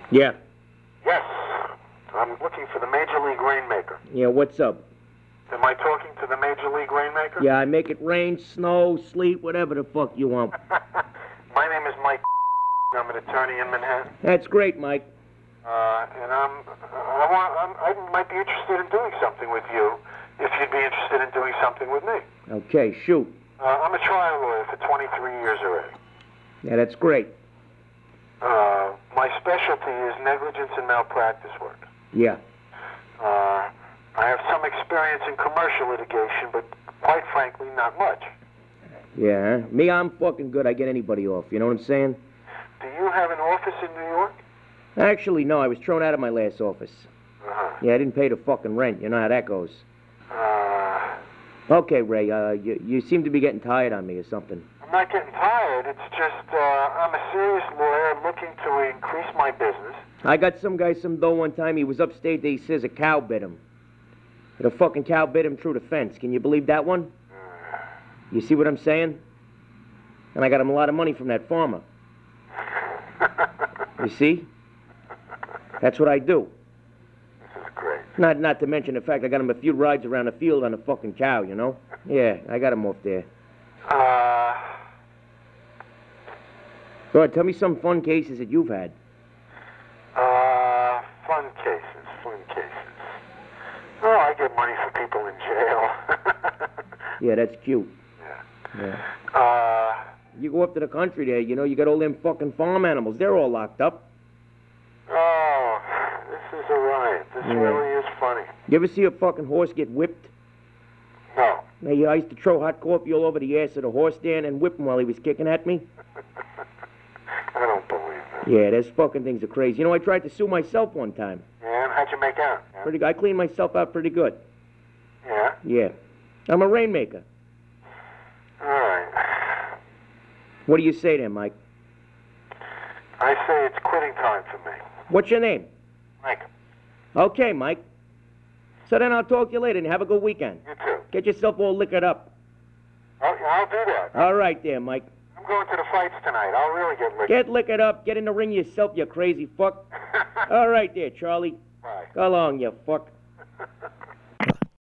Yeah. Yes. I'm looking for the Major League Rainmaker. Yeah, what's up? Am I talking to the Major League Rainmaker? Yeah, I make it rain, snow, sleet, whatever the fuck you want. My name is Mike. I'm an attorney in Manhattan. That's great, Mike. And I might be interested in doing something with you if you'd be interested in doing something with me. Okay, shoot. I'm a trial lawyer for 23 years already. Yeah, that's great. My specialty is negligence and malpractice work. Yeah. I have some experience in commercial litigation, but quite frankly, not much. Yeah, me, I'm fucking good. I get anybody off. You know what I'm saying? Do you have an office in New York? Actually, no. I was thrown out of my last office. Uh-huh. Yeah, I didn't pay the fucking rent. You know how that goes. Okay, Ray, you seem to be getting tired on me or something. I'm not getting tired. It's just I'm a serious lawyer looking to increase my business. I got some guy some dough one time. He was upstate there. He says a cow bit him. The fucking cow bit him through the fence. Can you believe that one? You see what I'm saying? And I got him a lot of money from that farmer. You see? That's what I do. This is great. Not to mention the fact I got him a few rides around the field on a fucking cow, you know? Yeah, I got him off there. Go ahead, tell me some fun cases that you've had. Fun cases. Oh, I get money for people in jail. Yeah, that's cute. Yeah. You go up to the country there, you know, you got all them fucking farm animals. They're all locked up. Oh, this is a riot. This really is funny. You ever see a fucking horse get whipped? No. I used to throw hot coffee all over the ass of the horse there and whip him while he was kicking at me. I don't believe that. Yeah, those fucking things are crazy. You know, I tried to sue myself one time. Yeah, and how'd you make out? Yeah. Pretty good. I cleaned myself out pretty good. Yeah? Yeah. I'm a rainmaker. All right. What do you say then, Mike? I say it's quitting time for me. What's your name? Mike. Okay, Mike. So then I'll talk to you later and have a good weekend. You too. Get yourself all liquored up. I'll do that. All right there, Mike. I'm going to the fights tonight. I'll really get licked. Get liquored up. Get in the ring yourself, you crazy fuck. All right there, Charlie. Bye. Go along, you fuck.